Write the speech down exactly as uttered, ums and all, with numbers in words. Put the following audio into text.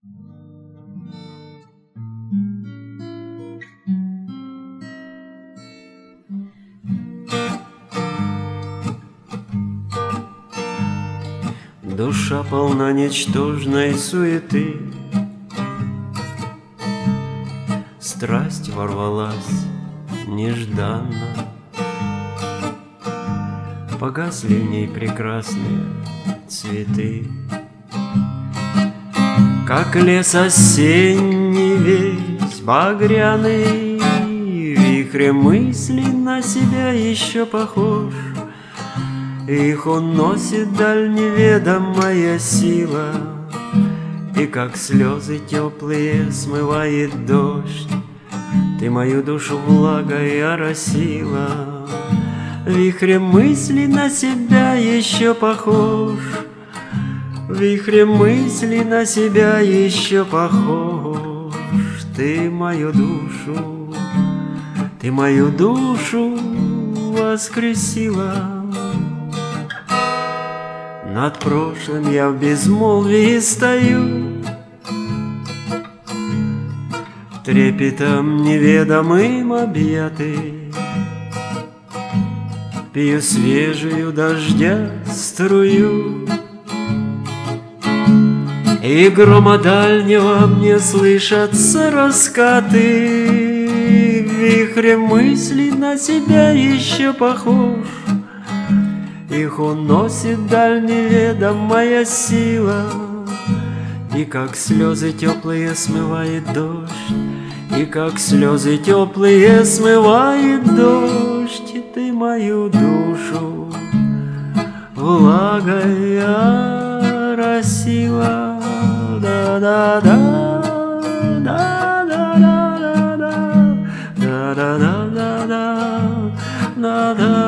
Душа полна ничтожной суеты, страсть ворвалась нежданно, погасли в ней прекрасные цветы. Как лес осенний весь багряный, вихрем мысли на себя еще похож. Их уносит даль неведомая сила, и как слезы теплые смывает дождь. Ты мою душу влагой оросила, вихрем мысли на себя еще похож. Вихрем мысли на себя еще похож. Ты мою душу, ты мою душу воскресила. Над прошлым я в безмолвии стою, трепетом неведомым объятый, пью свежую дождя струю, и грома дальнего мне слышатся раскаты. Вихрем мысли на себя еще похож, их уносит даль неведомая сила, и как слезы теплые смывает дождь, и как слезы теплые смывает дождь. И ты мою душу влагой оросила. Да-да-да, да-да-да-да-да, да-да-да-да-да, да-да.